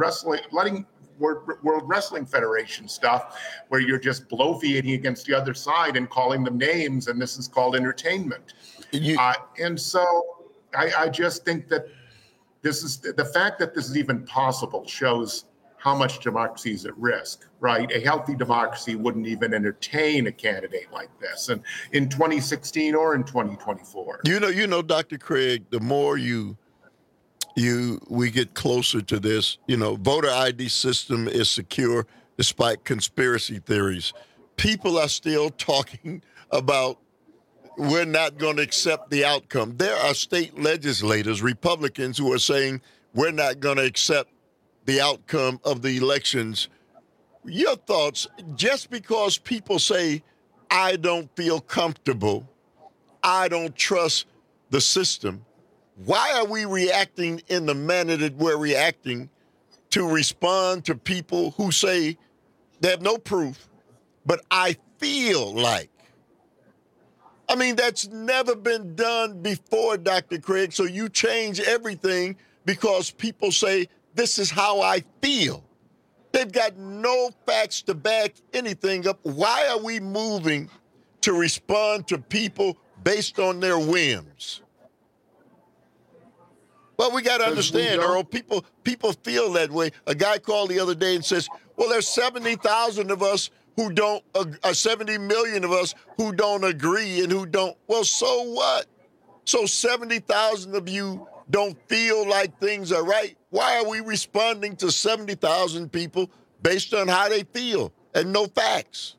Wrestling Federation stuff, where you're just bloviating against the other side and calling them names, and this is called entertainment. And so I just think that this is the fact that this is even possible shows how much democracy is at risk, right? A healthy democracy wouldn't even entertain a candidate like this, and in 2016 or in 2024. You know, Dr. Craig, the more we get closer to this, voter ID system is secure despite conspiracy theories. People are still talking about we're not going to accept the outcome. There are state legislators, Republicans, who are saying we're not going to accept the outcome of the elections. Your thoughts, just because people say, I don't feel comfortable, I don't trust the system, why are we reacting in the manner that we're reacting to respond to people who say they have no proof, but I feel like? I mean, that's never been done before, Dr. Craig. So you change everything because people say, this is how I feel. They've got no facts to back anything up. Why are we moving to respond to people based on their whims? Well, we got to understand, Earl, people feel that way. A guy called the other day and says, well, there's 70,000 of us who don't, 70 million of us who don't agree and who don't. Well, so what? So 70,000 of you don't feel like things are right. Why are we responding to 70,000 people based on how they feel and no facts?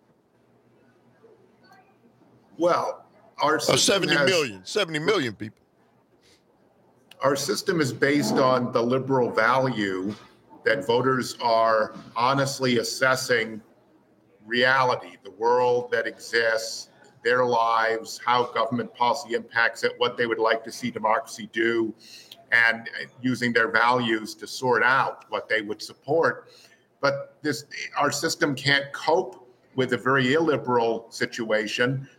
Well, our system 70 million people. Our system is based on the liberal value that voters are honestly assessing reality, the world that exists, their lives, how government policy impacts it, what they would like to see democracy do, and using their values to sort out what they would support. But our system can't cope with a very illiberal situation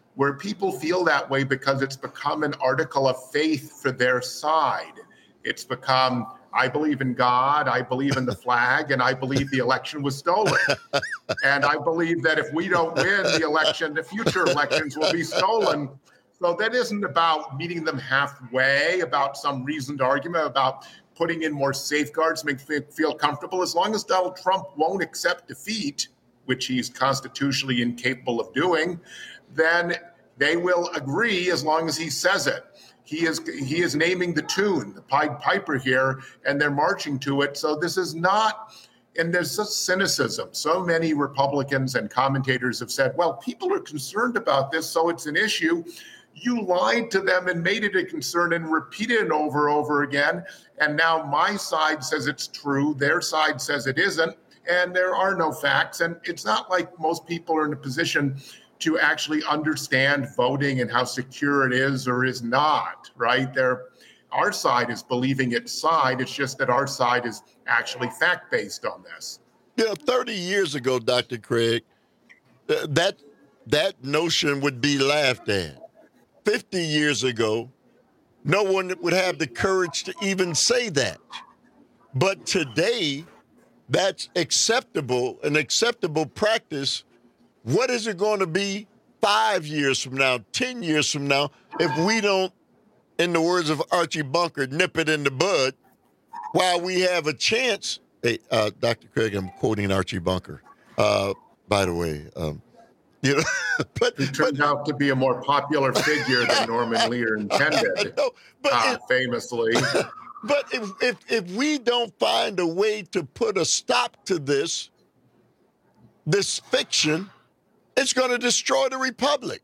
where people feel that way because it's become an article of faith for their side. It's become, I believe in God, I believe in the flag, and I believe the election was stolen. And I believe that if we don't win the election, the future elections will be stolen. So that isn't about meeting them halfway, about some reasoned argument, about putting in more safeguards to make them feel comfortable. As long as Donald Trump won't accept defeat, which he's constitutionally incapable of doing, then they will agree as long as he says it. He is naming the tune, the Pied Piper here, and they're marching to it. So this is not, and there's such cynicism. So many Republicans and commentators have said, well, people are concerned about this, so it's an issue. You lied to them and made it a concern and repeated it over and over again. And now my side says it's true, their side says it isn't, and there are no facts. And it's not like most people are in a position to actually understand voting and how secure it is or is not, right? Our side is believing its side. It's just that our side is actually fact-based on this. 30 years ago, Dr. Craig, that notion would be laughed at. 50 years ago, no one would have the courage to even say that. But today, that's acceptable, an acceptable practice. What is it going to be 5 years from now, 10 years from now, if we don't, in the words of Archie Bunker, nip it in the bud while we have a chance? Hey, Dr. Craig, I'm quoting Archie Bunker, by the way. But he turned out to be a more popular figure than Norman Lear intended, famously. But if we don't find a way to put a stop to this fiction, it's going to destroy the republic.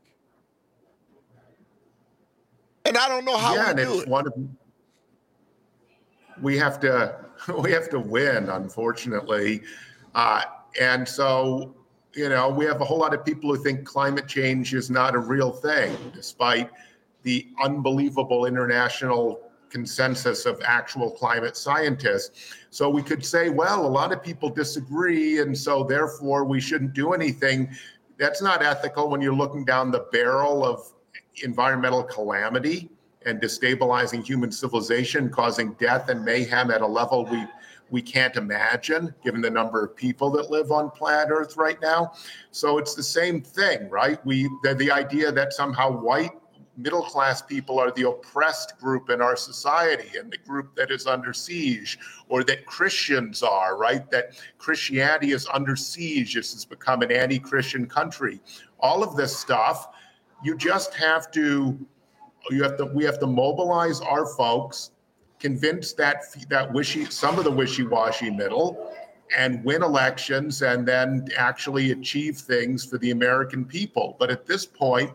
And I don't know how we do it. We have to win, unfortunately. And so, we have a whole lot of people who think climate change is not a real thing, despite the unbelievable international consensus of actual climate scientists. So we could say, well, a lot of people disagree, and so therefore we shouldn't do anything. That's not ethical when you're looking down the barrel of environmental calamity and destabilizing human civilization, causing death and mayhem at a level we can't imagine, given the number of people that live on planet Earth right now. So it's the same thing, right? The idea that somehow white middle-class people are the oppressed group in our society and the group that is under siege, or that Christians are, right? That Christianity is under siege. This has become an anti-Christian country. All of this stuff, we have to mobilize our folks, convince some of the wishy-washy middle, and win elections, and then actually achieve things for the American people. But at this point,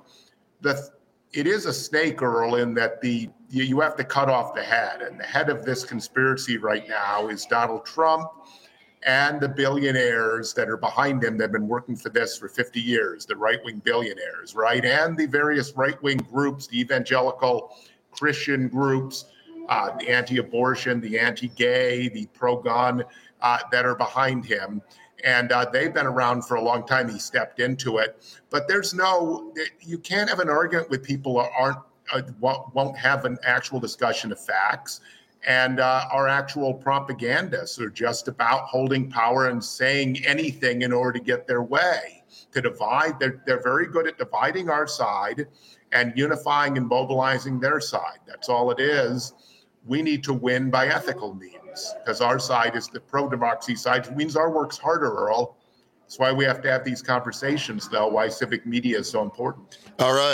it is a snake, Earl, in that you have to cut off the head. And the head of this conspiracy right now is Donald Trump and the billionaires that are behind him that have been working for this for 50 years, the right-wing billionaires, right? And the various right-wing groups, the evangelical Christian groups, the anti-abortion, the anti-gay, the pro-gun that are behind him. And they've been around for a long time. He stepped into it. But you can't have an argument with people who won't have an actual discussion of facts. And our actual propagandists are just about holding power and saying anything in order to get their way, to divide. They're very good at dividing our side and unifying and mobilizing their side. That's all it is. We need to win by ethical means, because our side is the pro-democracy side, which means our work's harder, Earl. That's why we have to have these conversations, though, why civic media is so important. All right,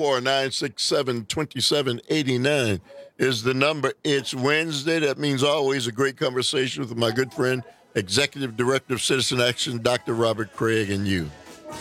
844-967-2789 is the number. It's Wednesday. That means always a great conversation with my good friend, Executive Director of Citizen Action, Dr. Robert Craig, and you.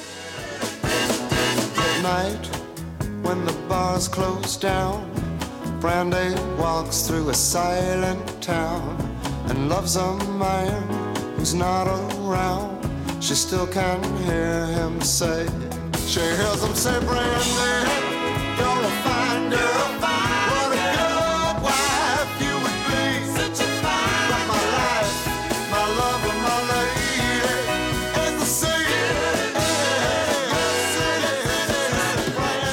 At night, when the bars close down, Brandy walks through a silent town and loves a man who's not around. She still can hear him say, she hears him say, Brandy, you're a fine girl. What a good wife you would be. Such a fine. But my life, my love, and my lady is the sea.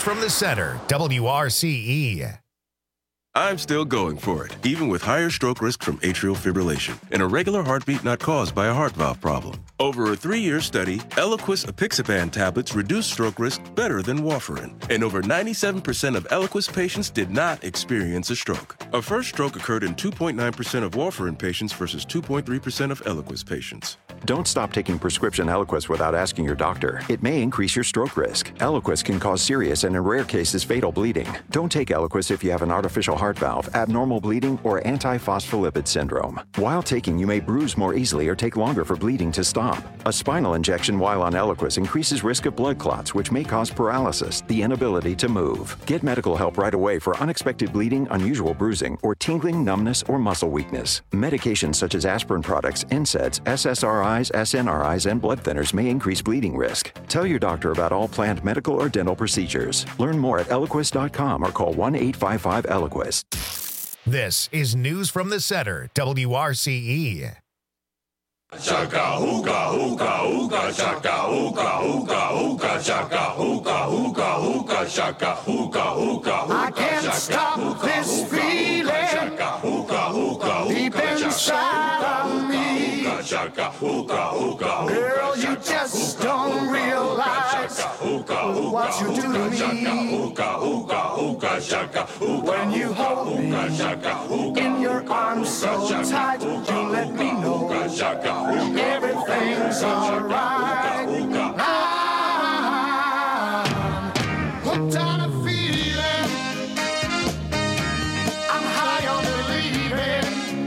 from the Center, WRCE. I'm still going for it, even with higher stroke risk from atrial fibrillation, and a regular heartbeat not caused by a heart valve problem. Over a 3-year study, Eliquis apixaban tablets reduced stroke risk better than warfarin, and over 97% of Eliquis patients did not experience a stroke. A first stroke occurred in 2.9% of warfarin patients versus 2.3% of Eliquis patients. Don't stop taking prescription Eliquis without asking your doctor. It may increase your stroke risk. Eliquis can cause serious and in rare cases fatal bleeding. Don't take Eliquis if you have an artificial heart valve, abnormal bleeding, or antiphospholipid syndrome. While taking, you may bruise more easily or take longer for bleeding to stop. A spinal injection while on Eliquis increases risk of blood clots, which may cause paralysis, the inability to move. Get medical help right away for unexpected bleeding, unusual bruising, or tingling, numbness, or muscle weakness. Medications such as aspirin products, NSAIDs, SSRIs, SNRIs, and blood thinners may increase bleeding risk. Tell your doctor about all planned medical or dental procedures. Learn more at Eliquis.com or call 1-855-ELIQUIS. This is News from the Center, WRCE. Shaka hookah hookah hookah shaka hookah hookah hookah shaka hookah hookah hookah shaka hookah hookah. I can't stop this feeling deep inside of me. Girl, you just don't realize what you do to me. When you hold me in your arms so tight, you let me know everything's alright. I'm hooked on a feeling. I'm high on believing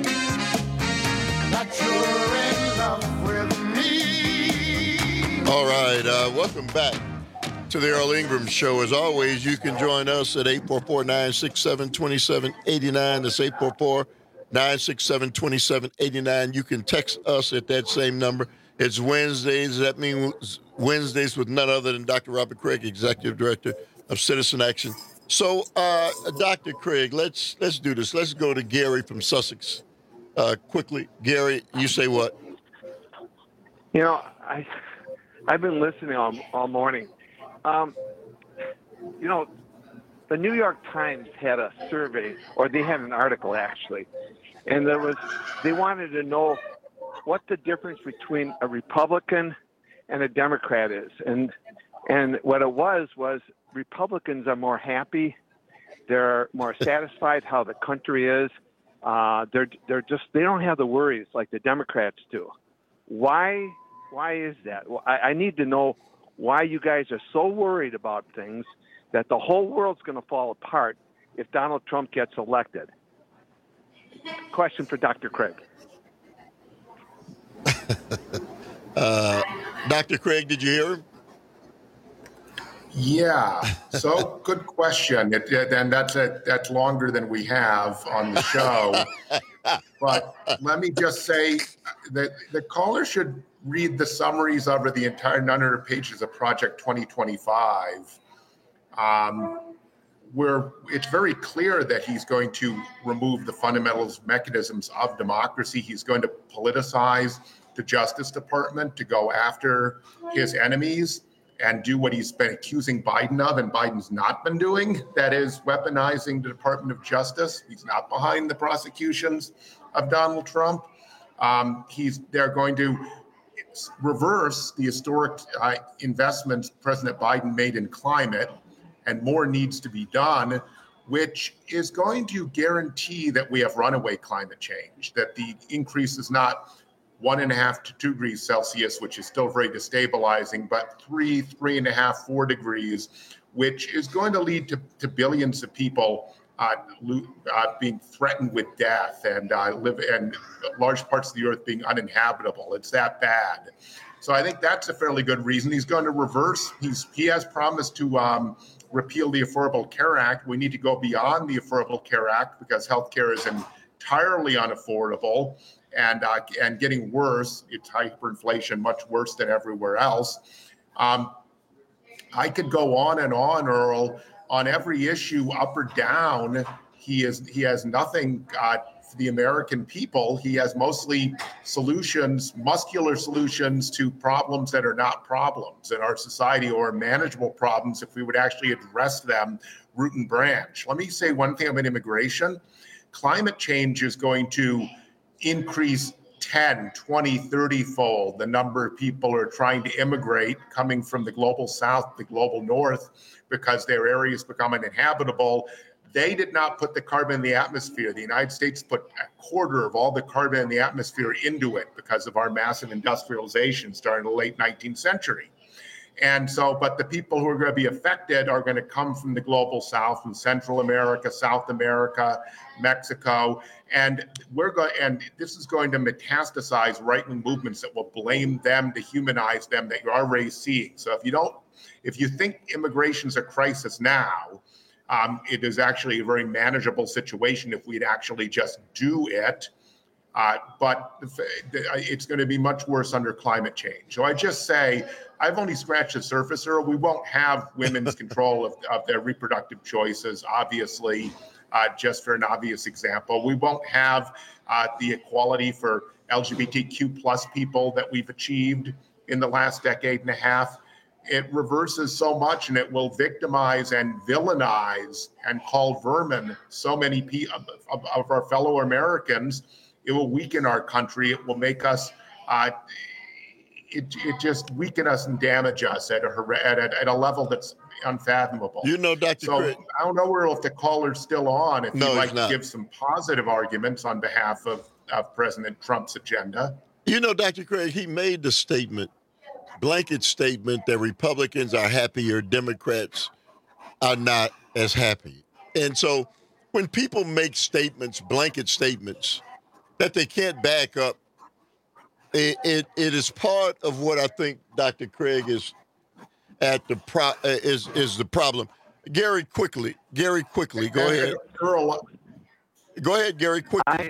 that you're in love with me. All right, welcome back to the Earl Ingram Show. As always, you can join us at 844-967-2789. That's 844-967-2789. You can text us at that same number. It's Wednesdays. That means Wednesdays with none other than Dr. Robert Craig, Executive Director of Citizen Action. So, Dr. Craig, let's do this. Let's go to Gary from Sussex quickly. Gary, you say what? You know, I've been listening all morning. You know, the New York Times had a survey, or they had an article actually, and they wanted to know what the difference between a Republican and a Democrat is, and what it was Republicans are more happy, they're more satisfied how the country is, they don't have the worries like the Democrats do. Why is that? I need to know why you guys are so worried about things that the whole world's going to fall apart if Donald Trump gets elected. Question for Dr. Craig. Dr. Craig, did you hear him? Yeah. So good question. And that's longer than we have on the show. But let me just say that the caller should read the summaries over the entire 900 pages of Project 2025, where it's very clear that he's going to remove the fundamentals mechanisms of democracy. He's going to politicize the Justice Department to go after his enemies and do what he's been accusing Biden of, and Biden's not been doing, that is weaponizing the Department of Justice. He's not behind the prosecutions of Donald Trump. They're going to reverse the historic investments President Biden made in climate, and more needs to be done, which is going to guarantee that we have runaway climate change, that the increase is not 1.5 to 2 degrees Celsius, which is still very destabilizing, but 3.5, 4 degrees, which is going to lead to billions of people being threatened with death and large parts of the earth being uninhabitable. It's that bad. So I think that's a fairly good reason. He's going to reverse. He has promised to repeal the Affordable Care Act. We need to go beyond the Affordable Care Act because healthcare is entirely unaffordable and getting worse. It's hyperinflation, much worse than everywhere else. I could go on and on, Earl, on every issue up or down He has nothing for the American people. He has mostly muscular solutions to problems that are not problems in our society, or manageable problems if we would actually address them root and branch. Let me say one thing about immigration. Climate change is going to increase 10, 20, 30-fold the number of people who are trying to immigrate coming from the global south, the global north, because their areas become uninhabitable. They did not put the carbon in the atmosphere. The United States put a quarter of all the carbon in the atmosphere into it because of our massive industrialization starting in the late 19th century. And so, but the people who are going to be affected are going to come from the global south, from Central America, South America, Mexico, and this is going to metastasize right-wing movements that will blame them, dehumanize them, that you're already seeing. So if you think immigration's a crisis now, it is actually a very manageable situation if we'd actually just do it. But it's going to be much worse under climate change. So I just say, I've only scratched the surface, Earl. We won't have women's control of their reproductive choices, obviously, just for an obvious example. We won't have the equality for LGBTQ plus people that we've achieved in the last decade and a half. It reverses so much, and it will victimize and villainize and call vermin so many of our fellow Americans. It will weaken our country. It will make us, it just weaken us and damage us at a level that's unfathomable. Dr. Craig. I don't know if the caller's still on, if you'd like to give some positive arguments on behalf of President Trump's agenda. Dr. Craig, he made the blanket statement that Republicans are happier, Democrats are not as happy. And so when people make statements, blanket statements, that they can't back up, it is part of what I think Dr. Craig is at is the problem. Gary, quickly, go ahead. Earl, go ahead, Gary, quickly.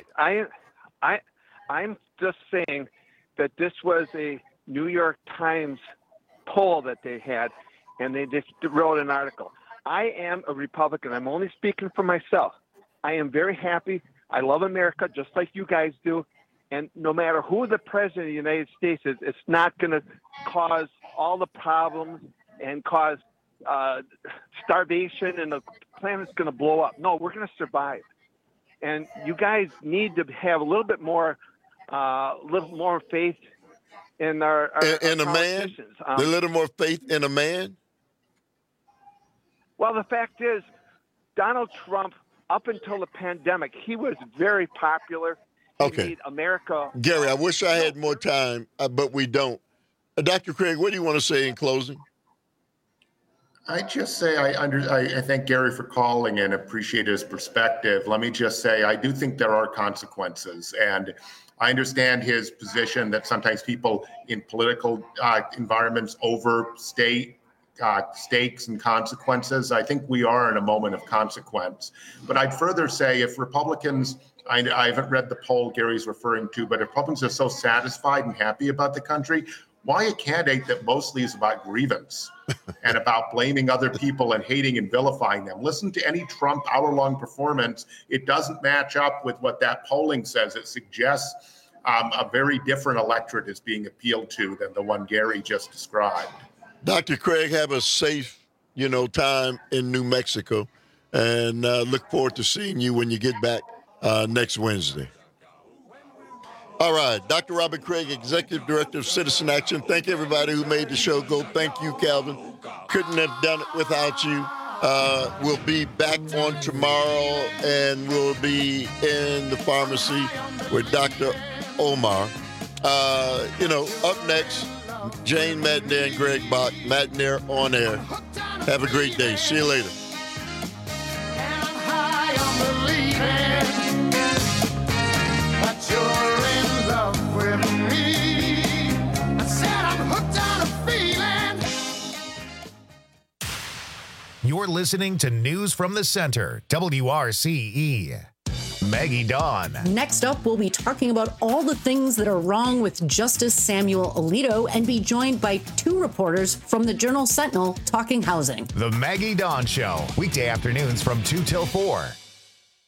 I'm just saying that this was a New York Times poll that they had, and they just wrote an article. I am a Republican. I'm only speaking for myself. I am very happy. I love America just like you guys do. And no matter who the president of the United States is, it's not going to cause all the problems and cause starvation, and the planet's going to blow up. No, we're going to survive. And you guys need to have a little bit more faith in our in a man. A little more faith in a man. Well, the fact is, Donald Trump, up until the pandemic, he was very popular. Okay. He made America. Gary, I wish I had more time, but we don't. Dr. Craig, what do you want to say in closing? I just say I thank Gary for calling and appreciate his perspective. Let me just say I do think there are consequences, and I understand his position that sometimes people in political environments overstate stakes and consequences. I think we are in a moment of consequence. But I'd further say if Republicans, I haven't read the poll Gary's referring to, but if Republicans are so satisfied and happy about the country, why a candidate that mostly is about grievance and about blaming other people and hating and vilifying them? Listen to any Trump hour-long performance. It doesn't match up with what that polling says. It suggests a very different electorate is being appealed to than the one Gary just described. Dr. Craig, have a safe, time in New Mexico, and look forward to seeing you when you get back next Wednesday. All right, Dr. Robert Craig, Executive Director of Citizen Action. Thank everybody who made the show go. Thank you, Calvin. Couldn't have done it without you. We'll be back on tomorrow, and we'll be in the pharmacy with Dr. Omar. Up next, Jane Matenaer and Greg Bach, Matenaer on Air. Have a great day. See you later. You're listening to News from the Center, WRCE. Maggie Dawn. Next up, we'll be talking about all the things that are wrong with Justice Samuel Alito and be joined by two reporters from the Journal Sentinel talking housing. The Maggie Dawn Show, weekday afternoons from 2 till 4.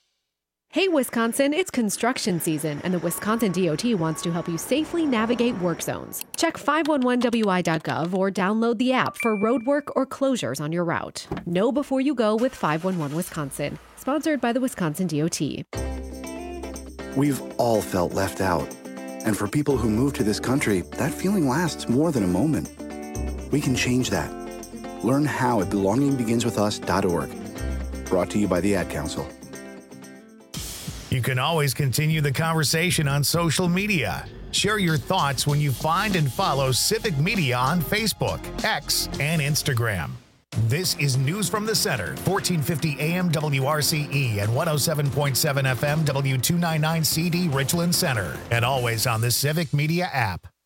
Hey, Wisconsin, it's construction season, and the Wisconsin DOT wants to help you safely navigate work zones. Check 511wi.gov or download the app for roadwork or closures on your route. Know before you go with 511 Wisconsin. Sponsored by the Wisconsin DOT. We've all felt left out. And for people who move to this country, that feeling lasts more than a moment. We can change that. Learn how at belongingbeginswithus.org. Brought to you by the Ad Council. You can always continue the conversation on social media. Share your thoughts when you find and follow Civic Media on Facebook, X, and Instagram. This is News from the Center, 1450 AM WRCE and 107.7 FM W299CD Richland Center, and always on the Civic Media app.